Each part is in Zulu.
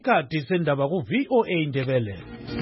Kati sendaba ku VOA Indebele.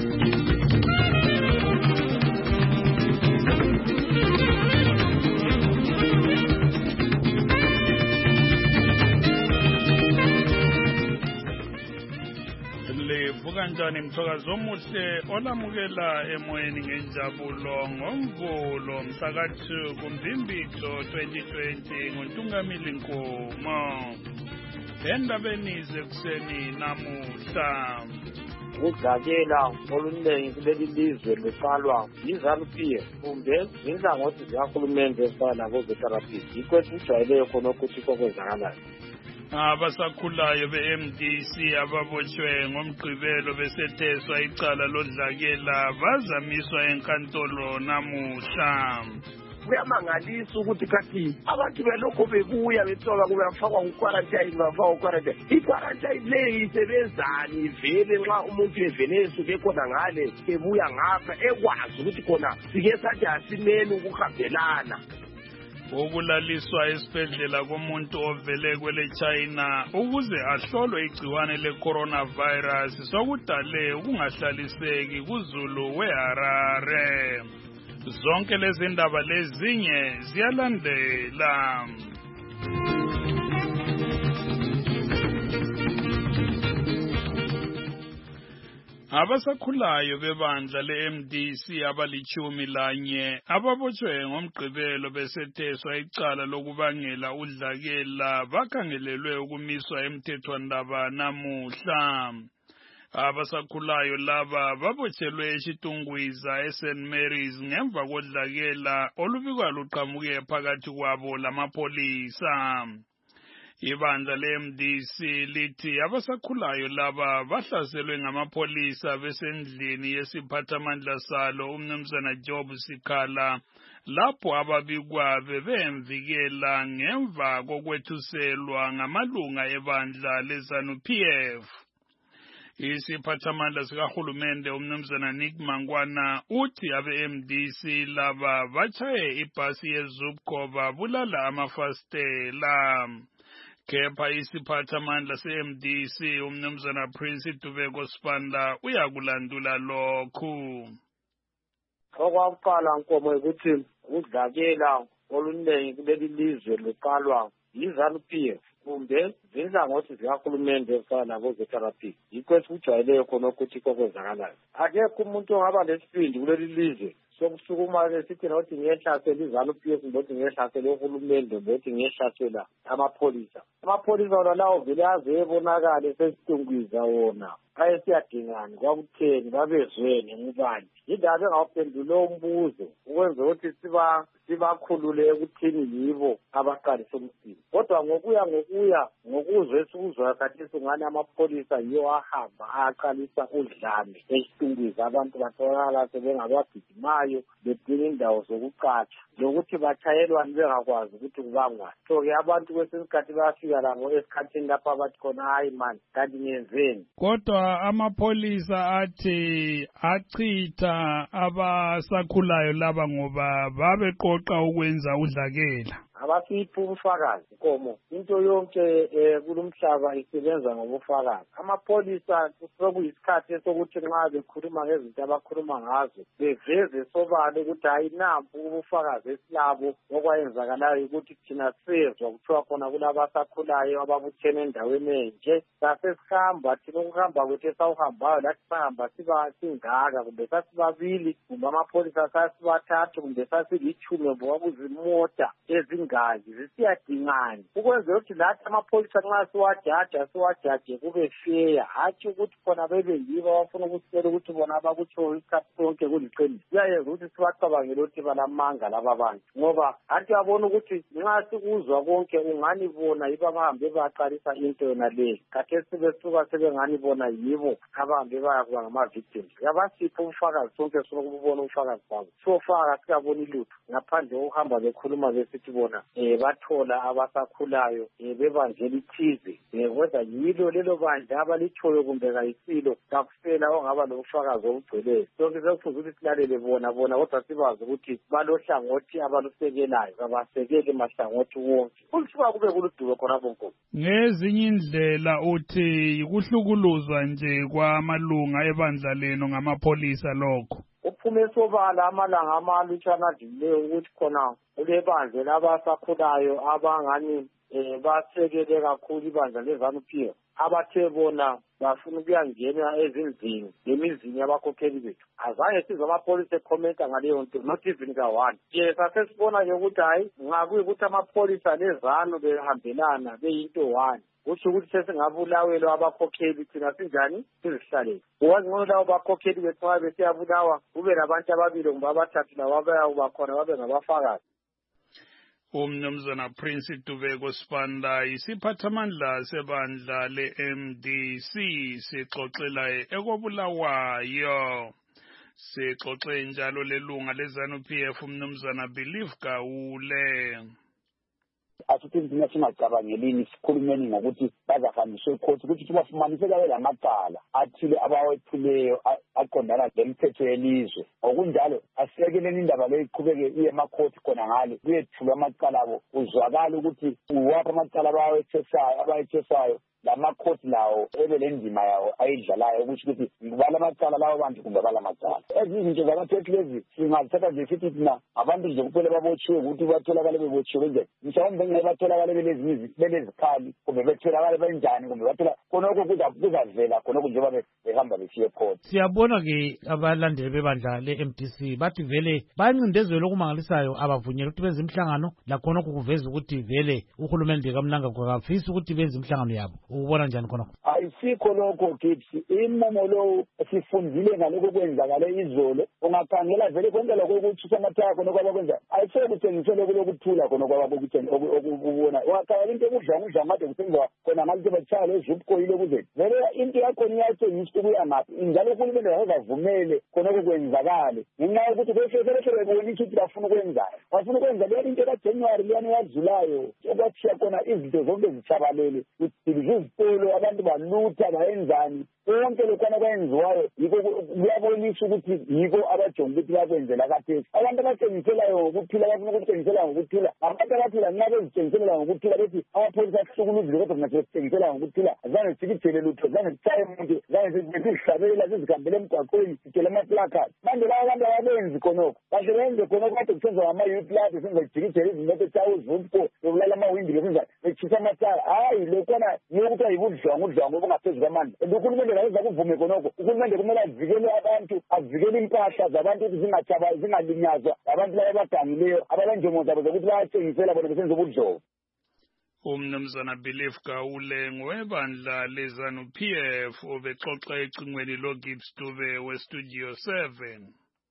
Kanjani mthokazi omuhle olamukela emoyeni ngenjabulo ngomvulo msakathu kuMbimbitho 2020 ngoNtungamili Nkomo. Endabeni zekuseni namuhla ukudlakela oluningi kuleli lizwe luqalwa yiZANU-PF kumbe inhlangothi zikahulumende ezifana nabo-Veterans. Yikho esijwayeleyo khona ukuthi kokwenzakalayo. Abasakhulayo be-MDC ababotshwe ngomgqibelo besetheswa icala lodlakela bazamiswa enkantolo namuhla. Kuyamangalisa ukuthi kathi abantu belokho bebuya bethola kubafakwa kukwarantayini bafakwa kukwarantayini. Ikwarantayini leyi isebenzani ivele nxa umuntu evele esuke khona ngale ebuya ngapha ekwazi ukuthi khona sike sathi asimeni ukuhambelana. Ukulaliswa esibhedlela komuntu ovele kwele China ukuze ahlolwe igciwane le-coronavirus sokudale ukungahlaliseki kuzulu weHarare. Zonke lezi ndaba lezinye ziyalandela. Abasakhulayo bebandla le-MDC abali-11 ababotshwe ngomgqibelo besetheswa icala lokubangela udlakela bakhangelelwe ukumiswa emthethwandaba namuhla. Abasakhulayo laba babotshelwe eShitungwiza eSt Mary's ngemva kodlakela olubikwa luqhamuke phakathi kwabo lamapholisa. Ibandla le-MDC lithi abasakhulayo laba bahlaselwe ngamapholisa besendlini yesiphathamandla salo uMnumzana Job Sikhala lapho ababikwa bebemvikela ngemva kokwethuselwa ngamalunga ebandla leZANU-PF. Isiphathamandla sikahulumende uMnumzana Nick Mangwana uthi abe-MDC laba batshaye ibhasi yeZUPCO babulala amafastela. Kepha isiphathamandla se-MDC uMnumzana Prince Dubeko Sipanda uyakulandula lokhu. Okwakuqala Nkomo ukuthi ukudlakela oluningi kuleli lizwe luqalwa yiZANU-PF kumbe inhlangothi zikahulumende ezifana nabo-Veterans. Yikho esijwayeleyo khona ukuthi kokwenzakalayo. Akekho umuntu ongaba lesibindi kuleli lizwe sokusukuma sithi nokuthi ngiyehlasela iZANU-PF ngokuthi ngiyehlasela uhulumende ngokuthi ngiyehlasela amapholisa. Amapholisa wona lawo vele aze ebonakale sesitungwiza wona ayesiyadingani kwakutheni babezweni ngubani. Yindaba engawuphendula umbuzo ukwenza ukuthi sibakhulule ekuthini yibo abaqalisa umsindo. Kodwa ngokuzwe sikuzwa khathesi ngani amapholisa yiwo ahamba aqalisa udlame esitungwiza abantu batholakala sebengabagijimayo bedinga indawo zokuqatsha lokuthi batshayelwani bengakwazi ukuthi kubangwani. So-ke abantu kwesinye isikhathi bayafika labo esikhathini lapho abathi khona hayi mani kanti ngenzeni. Kodwa amapholisa athi achitha abasakhulayo laba ngoba babeqoqa ukwenza udlakela. Abasiphi ubufakazi Nkomo, into yonke kulomhlaba isebenza ngobufakazi. Amapholisa sokuyisikhathi sokuthi nxa bekhuluma ngezinto abakhuluma ngazo beveze sobala ukuthi hayi nampu ubufakazi esilabo okwayenzakalayo ukuthi thina sezwa kuthiwa khona kulabasakhulayo ababuthene endaweni enje sasesihamba thina ukuhamba kwethu esawuhambayo lathi sahamba singaka kumbe sasibabili kumbe amapholisa sasibathathu kumbe sasilithumi ngoba kuzimota ezingazi zisiyadingani ukwenzela ukuthi lathi amapholisa nxa siwajaje kube fair hatshi ukuthi khona bebe yibo abafuna ukusitshela ukuthi bona abakutsho isikhathi sonke kuliqiniso. Kuyayenza ukuthi sibacabangele ukuthi balamanga laba bantu ngoba hathi uyabona ukuthi nxa sikuzwa konke ungani bona yibo abahambe baqalisa into yona leyo khathesi besuka sebengani bona yibo abahambe bayakuba ngama-victims. Yabasipha ubufakazi sonke sokubona ubufakazi babo sofaka sikaboni lutho ngaphandle kokuhamba bekhuluma besithi bona ngonyaka bathola abasakhulayo bebandla elithize whether yilo lelo bandla abalitshoyo kumbe kayisilo kakusela ongaba lobufakazi obugcweleyo. Sonke sekufuze ukuthi silalele bona kodwa sibazi ukuthi balohlangothi abalusekelayo kabasekeli mahlangothi wonke. Kusuka kube kuludubo khona bonke. Ngezinye indlela uthi yikuhlukuluzwa nje kwamalunga ebandla leno ngamapholisa lokho. Uphume sobala amalanga amalutshwana adlulileyo ukuthi khona kule bandla labasakhulayo abangani basekele kakhulu ibandla leZANU-PF abathe bona bafuna ukuyangena ezindlini nemizini yabakhokheli bethu. Azange sizwe amapholisa ekhomenta ngaleyo nto, not even ka-one. Sasesibona-ke ukuthi hayi ngakuyikuthi amapholisa leZANU behambelana beyinto one. Kusho ukuthi sesingabulawelwa abakhokheli thina sinjani sizihlalele. Ngcono labo bakhokheli bethu nxa besiyabulawa kube labantu ababili kumbe abathathu labo abayakuba khona babe ngabafakazi. Umnumzana Prince Dubeko Sibanda isiphathamandla sebandla le-MDC sixoxela ekobulawayo. Sixoxe njalo lelunga leZANU-PF umnumzana Believe Gawule. Asithi thina singacabangelini sikhulumeni ngokuthi bazahambiswa ecourt ukuthi bafumaniseka belamacala athile abawethuleyo aqondana lemithetho yelizwe. Ngokunjalo asiyekeleni indaba leyo iqhubeke iye emacourt khona ngale kuyethulwa amacala abo uzwakala ukuthi uwapha amacala abawethwesayo lamacourt lawo ebelendima yawo ayidlalayo ukuthi balamacala lawo bantu kumbe balamacala. Ezinto zabathethu lezi singazithatha nje sithi thina abantu nje kuphela babotshiwe ukuthi batholakale bebotshiwe nje mhlawumbe ngeke batholakale belezikhali kumbe betholakale benjani kumbe bathola khonokho kuzavela khonokho njengoba behamba besiye ecourt. Siyabona-ke abalandeli bebandla le-MDC bathi vele bayancindezela okumangalisayo abavunyelwa ukuthi benze imihlangano lakhonokho kuveza ukuthi vele uhulumende kaMnangagwa kafisi ukuthi benze imihlangano yabo. Ubona njani khonokho? Ayisikho lokho kithi imomo lo sifundile ngalokho kwenzakale izolo ungakhangela vele kwenzela ukuthi samathaya khona kwabakwenza ayisho kuthengisele kulokuthula khona okubona ungakhangela into ekudla ngade kusenziwa khona ngathi batshaya lezupkoyile kuze vele into yakhona iyathengisa ukuya ngaphi njalo uhulumende wakavumele khona okwenzakale ngenxa yokuthi bese bebonisa ukuthi bafuna ukwenza leyo into kaJanuary liyana yadlulayo okwathiya khona izinto zonke zitshabalele izitolo abantu balutha bayenzani konke lokhana kwenziwayo yiko kuyabonisa ukuthi yiko abajonga ukuthi bakwenzela kathesi. Abantu abathengiselayo ngokuphila bafuna ukuthengisela ngokuphila abantu abaphila nxa bezithengisela ngokuphila bethi amapholisa ahlukuluzile kodwa thina sithengisela ngokuphila azange sikithele lutho zange sitshaye umuntu zange sizihlabela sizihambele emgwaqweni sithele amaplakati manje laba abantu ababenzi khonokho kahle benze khonokho kade kusenza ngama-youth lab senza jikijele izimoto echawe uzupho yokulala amawindi besenza betshisa amathala hayi lokhana yokuthi ayibudlwangu obungaphezu kwamandla uhulumende layenza kuvume khonokho uhulumende kumele avikele abantu avikele impahla zabantu ukuthi zingalinyazwa abantu laba abadangileyo abalenjongo zabo zokuthi bayathengisela bona besenza ubudlovu. Umnumzana Believe Gawule ngowebandla leZANU-PF obexoxa ecingweni loGibbs Dube weStudio 7.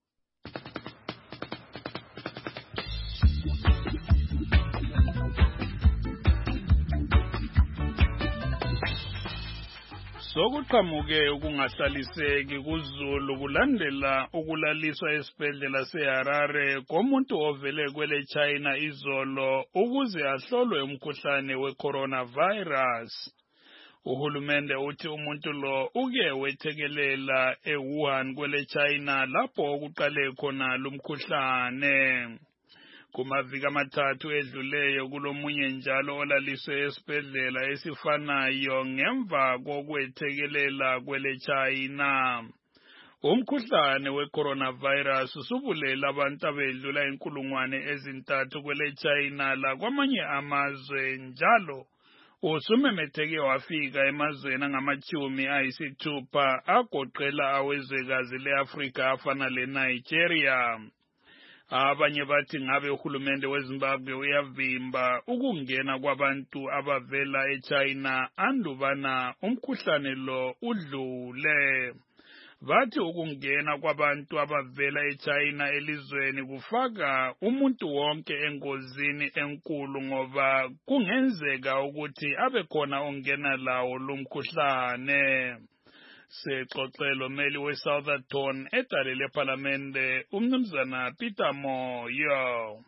Sokuqhamuke ukungahlaliseki kuZulu kulandela ukulaliswa esibhedlela seHarare komuntu ovele kwele China izolo ukuze ahlolwe umkhuhlane weCoronavirus. Uhulumende uthi umuntu lo uke wethekelela eWuhan kwele China lapho okuqale khona lumkhuhlane. Kumaviki amathathu edluleyo kulomunye njalo olaliswe esibhedlela esifanayo ngemva kokwethekelela kwele China. Umkhuhlane weCoronavirus usubulela abantu abedlula 3,000 kwele China lakwamanye amazwe njalo usumemetheke wafika emazweni angama-60 agoqela awezwekazi le-Afrika afana le-Nigeria. Abanye bathi ngabe uhulumende weZimbabwe uyavimba ukungena kwabantu abavela eChina andubana umkhuhlane lo udlule. Bathi ukungena kwabantu abavela eChina elizweni kufaka umuntu wonke engozini enkulu ngoba kungenzeka ukuthi abekhona ongena lawo lumkhuhlane. Sexoxelo meli weSoutherton edale leParlamente umnumzana Peter Moyo.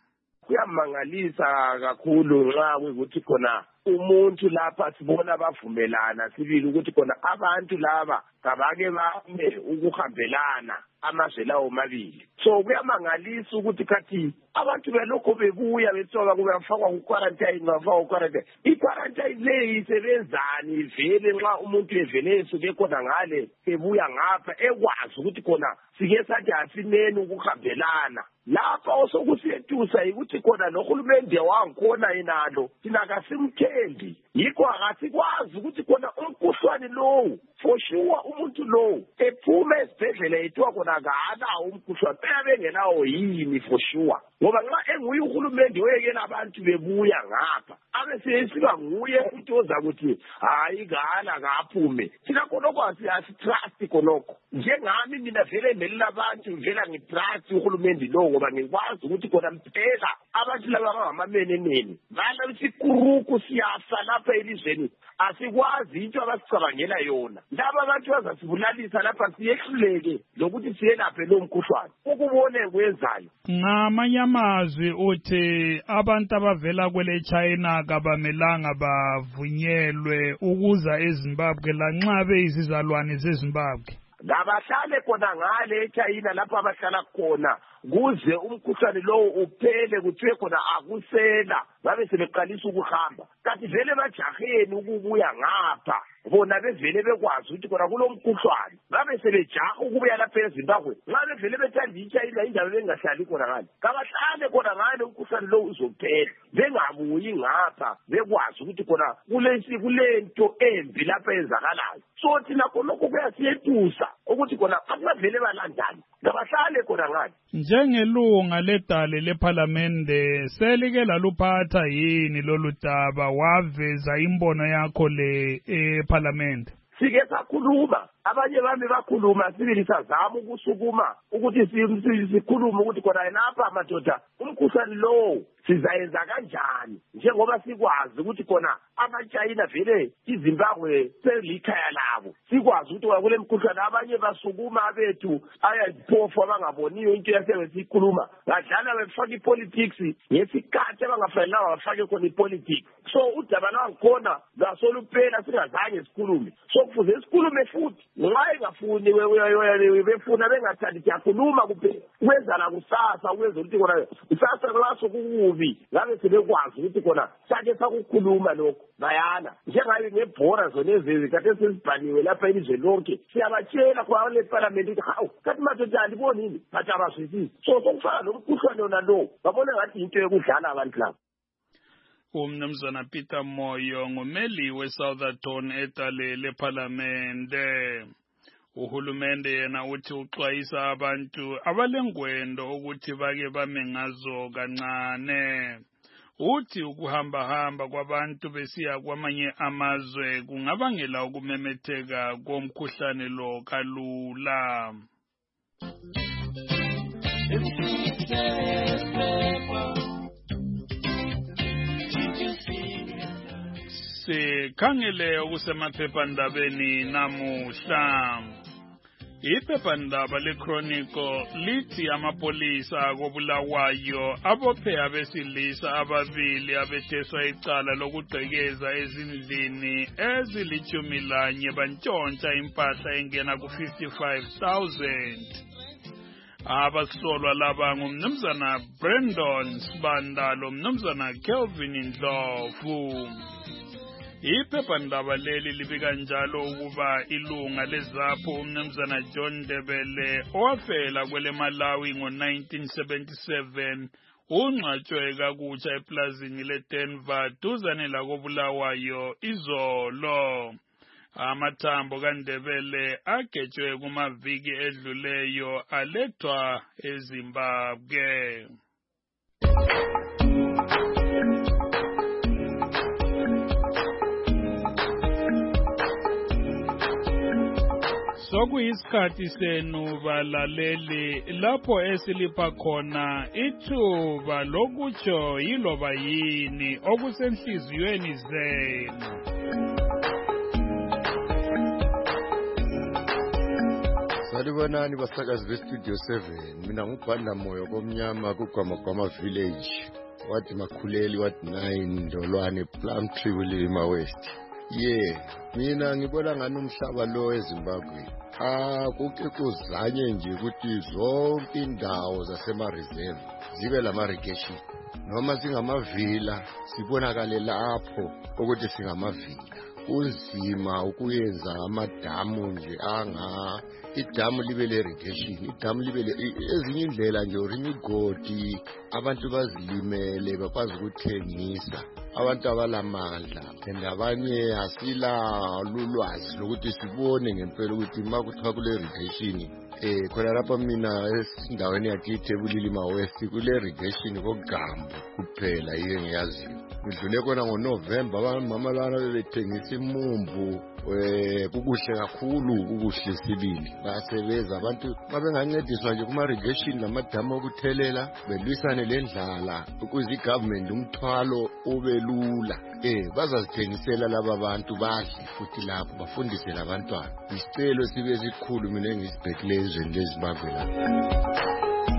kuyamangalisa kakhulu nxa ukuthi khona umuntu lapha sibona bavumelana sibili ukuthi khona abantu laba kabake bame ukuhambelana amazwe lawo mabili. So kuyamangalisa ukuthi kathi abantu belokho bebuya bethoka kube bafakwa ku-quarantine. I-quarantine le isebenzani ivele nxa umuntu evele esuke khona ngale ebuya ngapha ekwazi ukuthi khona sike sathi asimeni ukuhambelana. Lapha osokusethusa ukuthi khona nohulumende wangikhona yenalo thina kasimthembi, yikho akasikwazi ukuthi khona umkhuhlwane lowo for sure umuntu lowo ephuma esibhedlela ethiwa khona akanawo umkhuhlwane bengenawo yini for sure, ngoba nxa enguye uhulumende oyekela abantu bebuya ngapha abesesiba nguye futhi oza kuthi hayi ngala kaphume. Thina khonokho asitrust khonokho. Njengami mina vele ngelela abantu vela ngitrust uhulumende lowo ngoba ngikwazi ukuthi khona mpela abantu laba bangamameneneni bala isikuruku siyafa lapha elizweni asikwazi into abasicabangela yona. Laba abantu bazasibulalisa lapha siyehluleke lokuthi siyelaphe lo mkhuhlwane ukubone kwenzayo. Ngamanye amazwi uthi abantu abavela kwele China kabamelanga bavunyelwe ukuza eZimbabwe lanxa beyizizalwane zeZimbabwe. Ngabahlale khona ngale eChina lapho abahlala khona kuze umkhuhlane lowo uphele kuthiwe khona akusela babe sebeqalisa ukuhamba. Kanti vele bajaheni ukubuya ngapha bona bevele bekwazi ukuthi khona kulo mkhuhlwane babe sebejaha ukubuya lapha eZimbabwe nxa bevele bethanda iChina indawo bengahlali khona ngale. Kabahlale khona ngale umkhuhlane lowo uzophela bengabuyi ngapha bekwazi ukuthi khona kulento embi lapha ezakalayo. So thina khonokho kuyasiyetusa ukuthi khona akuvele balandane ngabahlale khona ngale. Njengelunga ledale lephalamende selike laluphatha yini lolu daba waveza imbono yakho le ephalamende? Sike sakhuluma, abanye bami bakhuluma sibili sazama ukusukuma ukuthi sikhulume ukuthi khona lapha madoda umkhuhlane lowo sizayenza kanjani njengoba sikwazi ukuthi khona amaChina vele iZimbabwe selikhaya labo. Sikwazi ukuthi kule mkhuhlane abanye basukuma abethu ayaziphofu abangaboniyo into yasebesikhuluma ngadlala befaka ipolitics ngesikhathi abangafanelanga bafake khona ipolitics. So udaba lwakhona ngasolupela singazange sikhulume. So kufuze sikhulume futhi nxa engafuni befuna bengathandi siyakhuluma kuphela kwenza la kusasa ukwenza ukuthi khona kusasa klaso kukubi ngabe sebekwazi ukuthi khona sake sakukhuluma lokho bayana njengayo ngebhora zona ezizikade sezibhaliwe lapha elizweni lonke siyabatshela kwa le parliament ukuthi hawu kathi madoda aliboni yini bathi abasizisi. So sokufana nomkhuhlane wona lo babona ngathi into yokudlala abantu labo. Umnumzana Peter Moyo ngumeli weSoutherton edale lephalamende. Uhulumende yena uthi uxwayisa abantu abalengwendo ukuthi bake bame ngazo kancane. Uthi ukuhamba kwabantu besiya kwamanye amazwe kungabangela ukumemetheka komkhuhlane lo kalula. Sikhangele okusemaphephandabeni namuhla. Iphephandaba leChronicle lithi amapolisa akobulawayo abophe abesilisa ababili abetheswa icala lokugqekeza ezindlini ezili-11 bantshontsha impahla engena ku-55,000. Abasolwa laba ngumnumzana Brandon Sibanda lomnumzana Kelvin Ndlovu. Iphephandaba leli libika njalo ukuba ilunga leZAPHU umnumzana John Debele owafela kwele Malawi ngo-1977 ungcwatshwe kakutsha eplazini leDenver duzane lakobulawayo izolo. Amathambo kaNdebele agejwe kumaviki edluleyo alethwa eZimbabwe. Sokuyisikhathi senu balaleli lapho esilipha khona ithuba lokutsho yiloba yini okusenhliziyweni zenu. Salibonani basakazi bestudio 7, mina ngubhanda moyo komnyama kuGwamagwama village. wathi Makhuleli wathi 9 Ndolwane Plumtree Bulilima West. Mina ngibona ngani umhlaba lo eZimbabwe kuke kuzanye nje ukuthi zonke indawo zasema-reserve zibe lama-irrigation noma singamavila sibonakale lapho ukuthi singamavila. Kunzima ukuyenza amadamu nje idamu libe le-irrigation, idamu libe ezinye indlela nje or imigodi abantu bazilimele bakwazi ukuthengisa. Abantu abalamandla and abanye asilulwazi lokuthi sibone ngempela ukuthi ma kuthiwa kule-irrigation khona lapha mina esindaweni yakithi eBulilima West kule-irrigation koGambu kuphela yiyo ngiyaziyo. Ngidlule kona ngoNovember abamama lana bebethengisa imumbu kukuhle kakhulu kukuhle sibili basebenza abantu babengancediswa nje kuma-irrigation namadamu okuthelela belwisane lendlala ukuze igovernment umthwalo ubelula bazazithengisela laba bantu badle futhi lapho bafundise labantwana. Isicelo sibe sikhulu mina engisibhekileyo ezweni leZimbabwe lapha.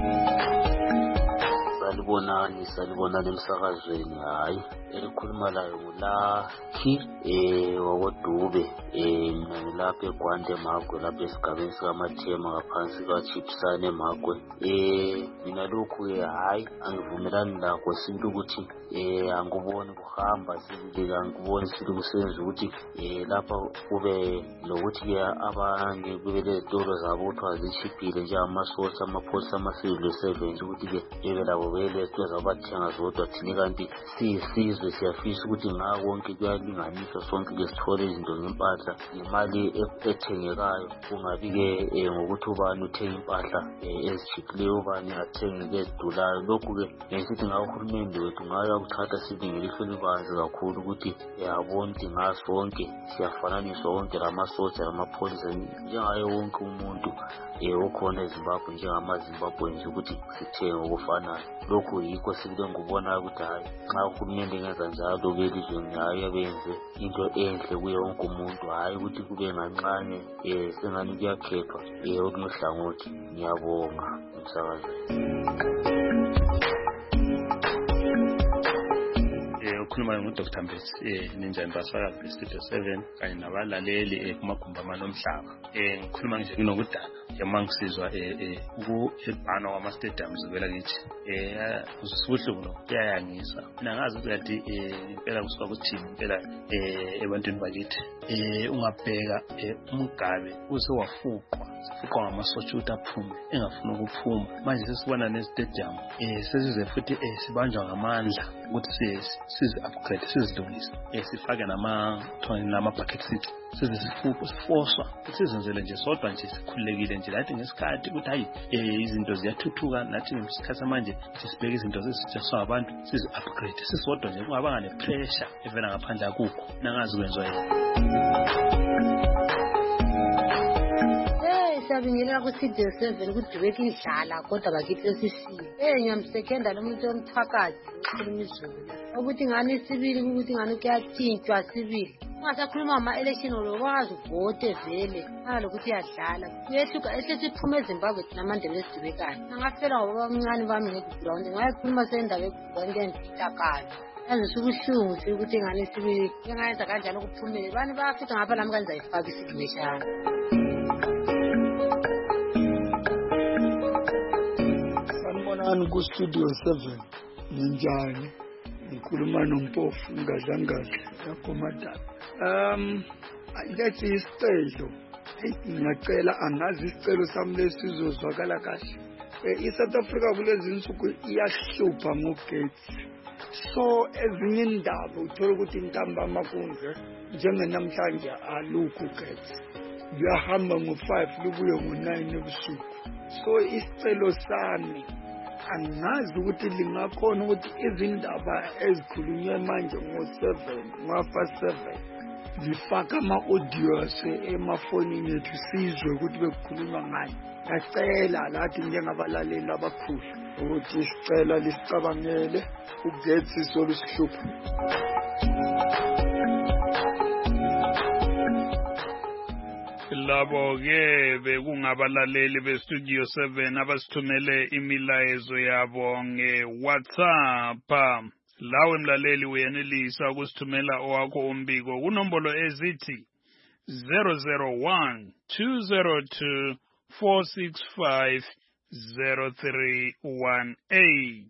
Salibona emsakazweni hayi elikhuluma layo ngulakhi wakodube mina ngilapha eGwande Magwe lapha esigabeni sikaMathema ngaphansi kaChipsane Magwe. Mina lokhu hayi angivumelani lakho sibili ukuthi angiboni kuhamba sibili angiboni sibili kusenza ukuthi lapha kube lokuthi abanye kubelezitolo zabo kuthiwa zishiphile nje amasotsha amapholisa ama-civil servants ukuthi bebe labo belezitolo zabathenga zodwa thini kanti siyisizwe siyafisa ukuthi ngako konke kuyalinganiswa sonke ke sithole izinto ngempahla imali ethengekayo kungabi-ke ngokuthi ubani uthenga impahla ezishiphileyo ubani athenge ezidulayo. Lokhu-ke ngesithi ngawo uhulumende wethu ngayo akuthatha sibingele ihlo libanzi kakhulu ukuthi yabona ukuthi ngasonke siyafananiswa wonke lamasotsha lamapholisa njengayo wonke umuntu okhona eZimbabwe njengamaZimbabweans ukuthi sithenge okufanayo. Lokhu yikho sibile ngubona ukuthi hayi nxa uhulumende engenza njalo belizweni hayi abenze into enhle kuye wonke umuntu hayi ukuthi kube ngancane sengani kuyakhethwa okunohlangothi. Ngiyabonga umsakazweni. Ukhuluma nguDr. Mbesi ninjani basakazi beStudio 7 kanye nabalaleli kumagumbi amanomhlaba. Ngikhuluma nje kunokudala njengoba ngisizwa ukubhanwa kwama-stadiums vela kithi usubuhlungu lokho kuyayangisa. Mina ngazi ukuthi kade impela kusuka kuthini impela ebantwini bakithi ungabheka umgabe usewafuqwa ngamasotsha ukuthi aphume engafuni ukuphuma. Manje sesibona ne-stadium sesize futhi sibanjwa ngamandla ukuthi sizi-upgrade sizilungise sifake nama-bucket seat size sifoswa sizenzele nje sodwa nje sikhululekile nje lathi ngesikhathi ukuthi hayi izinto ziyathuthuka nathi ngesikhathi samanje sibheke izinto zesitsha abantu sizi-upgrade sisodwa nje kungabanga ne-pressure evela ngaphandle akukho nangazi kwenziwa yini. Siyabingelela kuStudio 7 ukudubeka idlala kodwa bakithi esifile ngiyamsekenda lomuntu omthakazi ukhuluma izulu ukuthi ngani sibili ukuthi ngani kuyathintshwa sibili ungasakhuluma ngama-election lokwazi uvote vele ngalokuthi iyadlala kuyehluka esesiphume eZimbabwe thina amandebele esidubekayo angafela ngoba bamncane bami ngeground ngayikhuluma sendaba eground enditakalo yazi subuhlungu ukuthi ngani sibili engayenza kanjani ukuphumele bani bayafika ngapha lami kanizayifaka isignesha. Sanibonani kuStudio 7 ninjani ngikhuluma noMpofu ngazangahle yakomadala. Lethi isicelo ngiyacela angazi isicelo sami lesizozwakala kahle. iSouth Africa kulezi insuku iyahlupha ngogesi. So ezinye indaba uthola ukuthi intambama kunje njengenamhlanje alukho ugesi. Luyahamba ngo5 lubuye ngo9 ebusuku. So isicelo sami angazi ukuthi lingakhona ukuthi izindaba ezikhulunywe manje ngo7 ngo7 zifaka ama-audio emafonini ethu sizwe ukuthi bekukhulunywa ngani. Ngacela lathi njengabalaleli abakhulu ukuthi isicela lisicabangele ugesi solusihlupho. labo ke bekungabalaleli bestudio 7 abasithumele imilayezo yabo nge-WhatsApp. Lawe mlaleli uyenelisa ukusithumela owakho umbiko kunombolo ezithi 001-202-465-0318.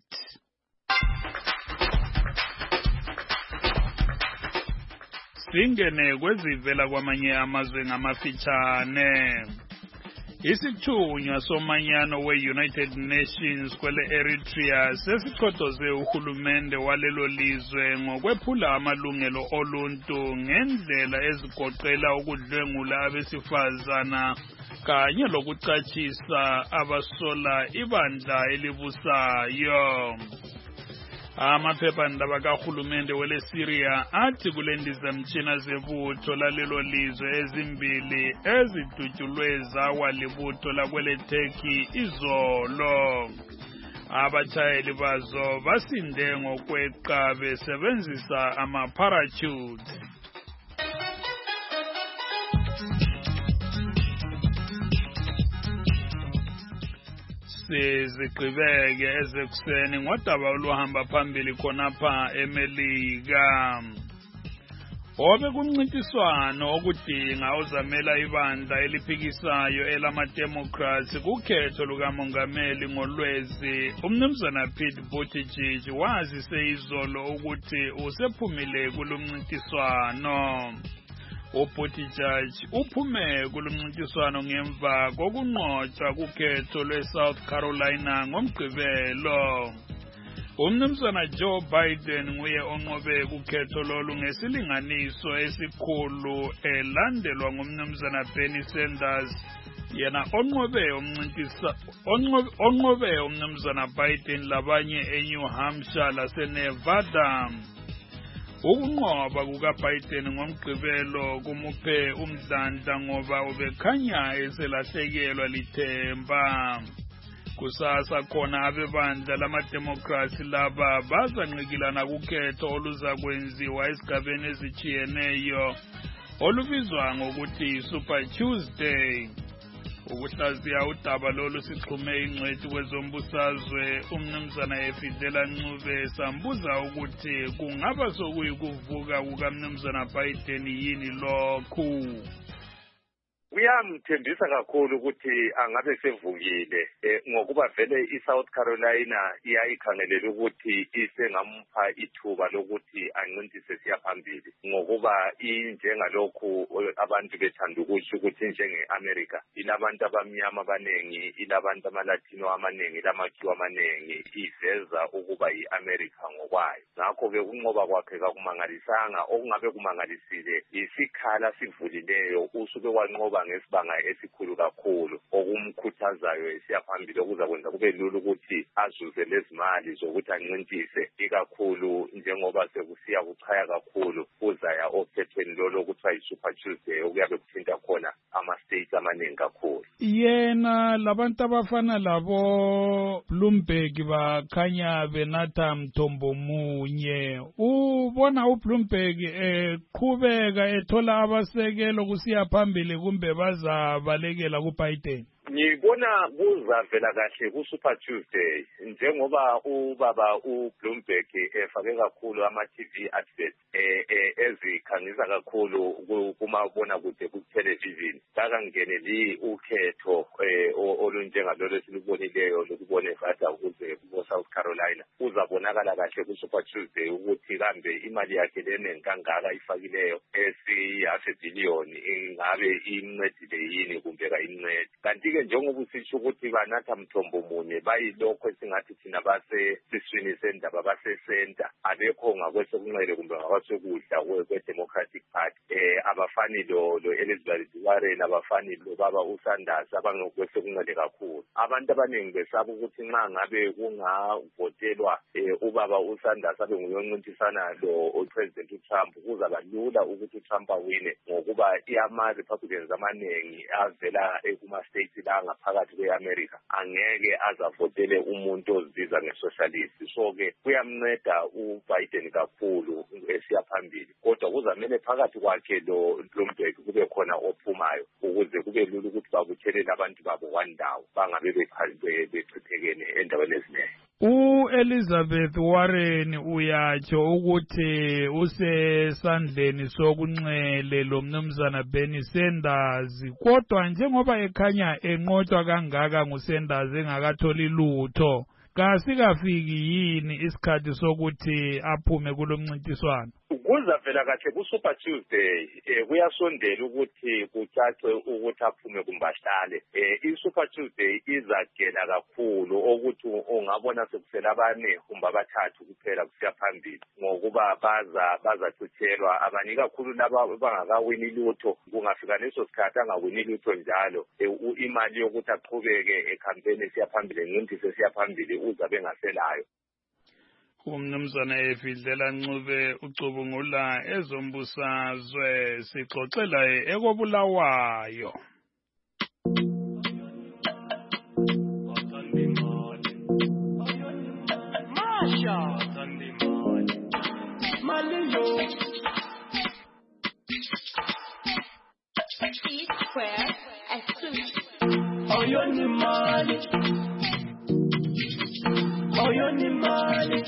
Singene kwezivela kwamanye amazwe ngamafitshane. Isithunywa somanyano we-United Nations kwele Eritrea sesichotoze uhulumende walelo lizwe ngokwephula amalungelo oluntu ngendlela ezigoqela ukudlwengula abesifazana kanye lokucatshisa abasola ibandla elibusayo. Amaphephandaba kahulumende wele Syria athi kulendizamtshina zebutho lalelo lizwe ezimbili ezidutyulwe zawa libutho lakwele Turkey izolo. Abatshayeli bazo basinde ngokweqa besebenzisa ama-parachutes. Sizigqibeke ezekuseni ngodaba oluhamba phambili khonapha eMelika. Obe kumncintiswano okudinga uzamela ibandla eliphikisayo elama-Democrats kukhetho lukamongameli ngolwezi, umnumzana Pete Buttigieg wazise izolo ukuthi usephumile kulomncintiswano. uButtigieg uphume kulomncintiswano ngemva kokunqotshwa kukhetho lweSouth Carolina ngomgqibelo. Umnumzana Joe Biden nguye onqobe kukhetho lolu ngesilinganiso esikhulu elandelwa ngumnumzana Bernie Sanders, yena onqobe umnumzana Biden labanye eNew Hampshire laseNevada. Ukunqoba kukaBiden ngomgqibelo kumuphe umdlandla ngoba ubekhanya eselahlekelwa lithemba. Kusasa khona abebandla lama-Democrats laba bazanqikilana kukhetho oluzakwenziwa esigabeni ezitshiyeneyo olubizwa ngokuthi Super Tuesday. Ukuhlaziya udaba lolu sixhume ingcwethi kwezombusazwe umnumzana Efidela Ncube sambuza ukuthi kungaba sokuyikuvuka kukamnumzana Biden yini lokhu. Kuyamthembisa kakhulu ukuthi angabe sevukile ngokuba vele iSouth Carolina iyayikhangelela ukuthi isengamupha ithuba lokuthi ancintise siya phambili ngokuba injengalokhu abantu bethanda ukusho ukuthi njenge-America ilabantu abamnyama abanengi, ilabantu amalatino amaningi, lamakhiwa amaningi, iveza ukuba yi-America ngokwayo. Ngakho-ke ukunqoba kwakhe kakumangalisanga. Okungabe kumangalisile isikhala sivulileyo usuke wanqoba ngesibanga esikhulu kakhulu okumkhuthazayo esiyaphambili okuza kwenza kube lula ukuthi azuze lezimali zokuthi ancintise, ikakhulu njengoba sekusiya kuchaya kakhulu uzaya okhethweni lolo okuthiwa yi-Super Tuesday okuyabe kuthinta khona ama-states amaningi kakhulu. Yena labantu abafana labo Bloomberg bakhanya benatha mthombo munye. Ubona uBloomberg qhubeka ethola abasekelo kusiya phambili kumbe bazabalekela kuBiden? Ngibona kuzavela kahle ku-Super Tuesday njengoba ubaba uBloomberg efake kakhulu ama-TV adverts ezikhangisa kakhulu kumabonakude ku-television. Bakangeneli ukhetho olunjengalolo esilubonileyo lokubone fada ukuze ku-South Carolina. Uzabonakala kahle ku-Super Tuesday ukuthi kambe imali yakhe lene kangaka ifakileyo esiyi-5 billion ingabe incedile yini kumbe kayincedi. Kanti-ke njengoba usitsho ukuthi banatha mthombo munye bayilokho esingathi thina basesiswini sendaba basesenta abekho ngakwesokunxele kumbe ngakwesokudla kwe-Democratic Party abafani lo Elizabeth Warren, abafani lo baba uSanders abangokwesokunxele kakhulu. Abantu abaningi besaba ukuthi nxa ngabe kungavotelwa ubaba uSanders abe nguyoncintisana lo uPresident uTrump kuzaba lula ukuthi uTrump awine ngokuba ama-Republicans amaningi avela kuma-states la ngaphakathi kwe-America angeke azavotele umuntu ozibiza nge-socialist. So-ke kuyamnceda uBiden kakhulu esiya phambili, kodwa kuzamele phakathi kwakhe loMbeki kube khona ophumayo ukuze kube lula ukuthi babuthelele abantu babo kwandawo bangabe bechithekene endaweni eziningi. U-Elizabeth Warren uyatsho ukuthi usesandleni sokunxele lo mnumzana Bernie Sanders, kodwa njengoba ekhanya enqotshwa kangaka nguSanders engakatholi lutho, kasikafiki yini isikhathi sokuthi aphume kulomncintiswano? Kuzavela kahle ku-Super Tuesday kuyasondela ukuthi kucace ukuthi aphume kumbahlale. I-Super Tuesday izagela kakhulu ukuthi ungabona sekusela abane kumbe abathathu kuphela kusiya phambili ngokuba bazachithelwa abanye kakhulu laba bangakawini lutho. Kungafika leso sikhathi angawini lutho njalo imali yokuthi aqhubeke ekhampeni esiya phambili enqintise esiya phambili uzabe engaselayo. Umnumzana Efidlela Ncube ucubungula ezombusazwe sixoxela ekobulawayo. Masha Maliyo Square Oyoni Mali Oyoni Mali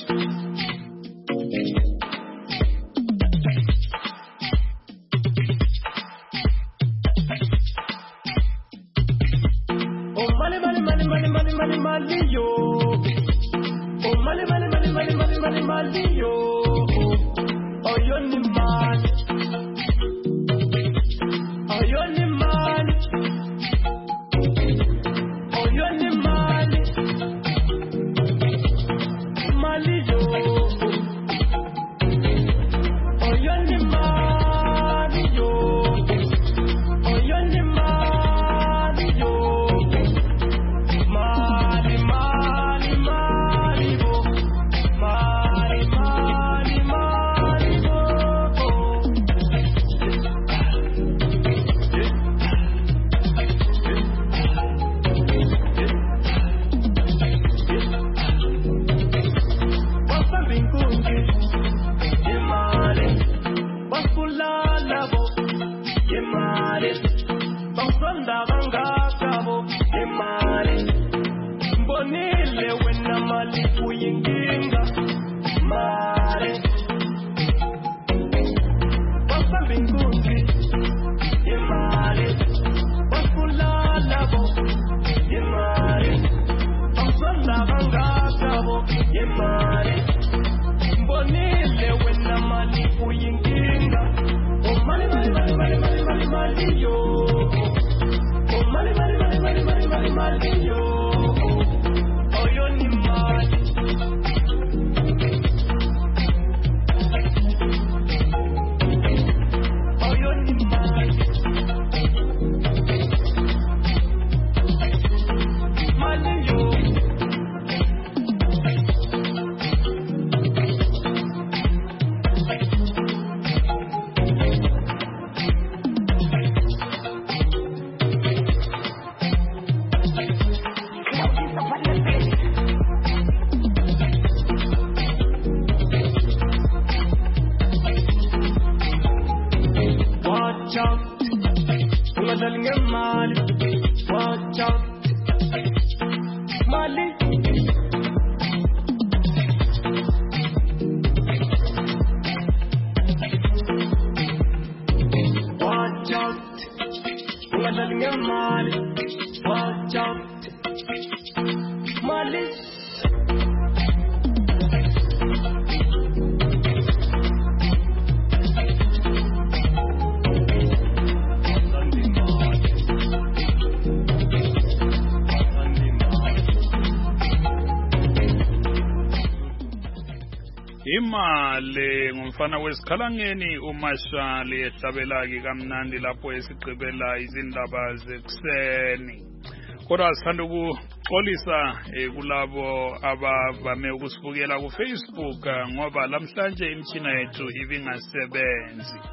Imali ngumfana wesikhalangeni uMashali ehlabelaki kamnandi lapho esigqibela izindaba zekuseni. Kodwa sithanda ukuxolisa kulabo abavame ukusibukela ku Facebook ngoba lamhlanje imtshina yethu ibingasebenzi.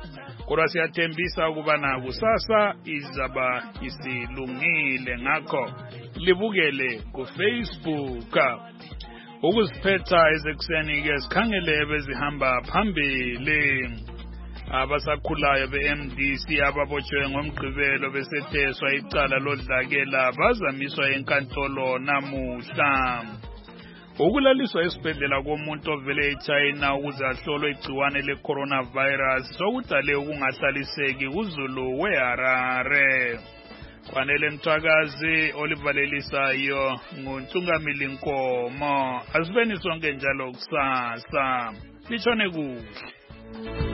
kodwa siyathembisa ukuba na kusasa izaba isilungile ngakho libukele kuFacebook. Ukusiphetha ezekuseni ke sikhangele bezihamba phambili. Abasakhulayo be-MDC ababotshwe ngomgqibelo besetheswa icala lodlakela bazamiswa enkantolo namuhla. Ukulaliswa esibhedlela komuntu ovele eChina ukuze ahlolwe igciwane le-coronavirus sokudale ukungahlaliseki kuZulu weHarare. Kwanele Mthwakazi olivalelisayo nguNtungamili Nkomo. Asibeni sonke njalo kusasa. Litshone kuhle.